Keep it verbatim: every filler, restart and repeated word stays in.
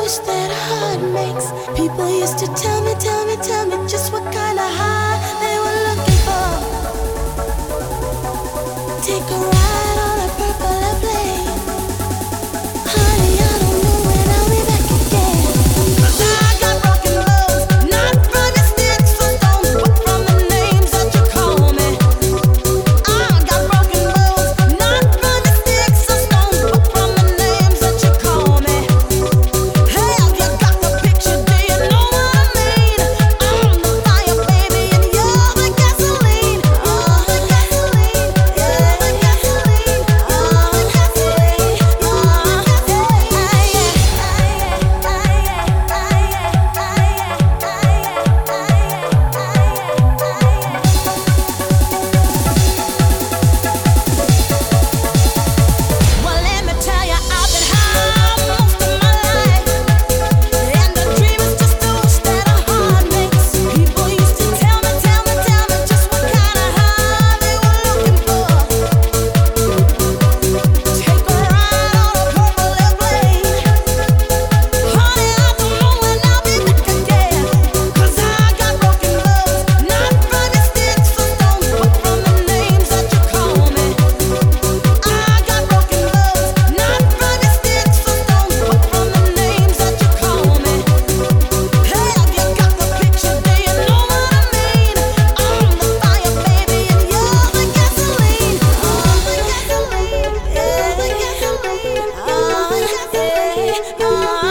wish that a heart makes. People used to tell me, tell me, tell me just what kind of high they were looking for. Take a ride on a purple airplane. Honey, I don't know when I'll be back again. 'Cause I got broken bones, not from the sticks or stones, but from the names that you call me. I got broken bones, not from the sticks or stones, but from the names that you call me. Have you got the picture? Do you know what I mean? I'm the fire, baby, and you're the gasoline. You're the gasoline. You're the gasoline. You're the gasoline. Well, let me tell you, I've been high most of my life, and the dream is just a wish that a heart makes. People used to tell me, tell me, tell me just what kind of high they were looking for. Take a ride on a purple airplane. Honey, I don't know when I'll be back again. 'Cause I got broken bones, not from the sticks or stones, but from the names that you call me. I got broken bones, not from the sticks or stones, but from the names that you call me. Have you got the picture? Do you know what I mean? I'm the fire, baby, and you're the gasoline. I'm the gasoline. You're the gasoline. I'm the gasoline.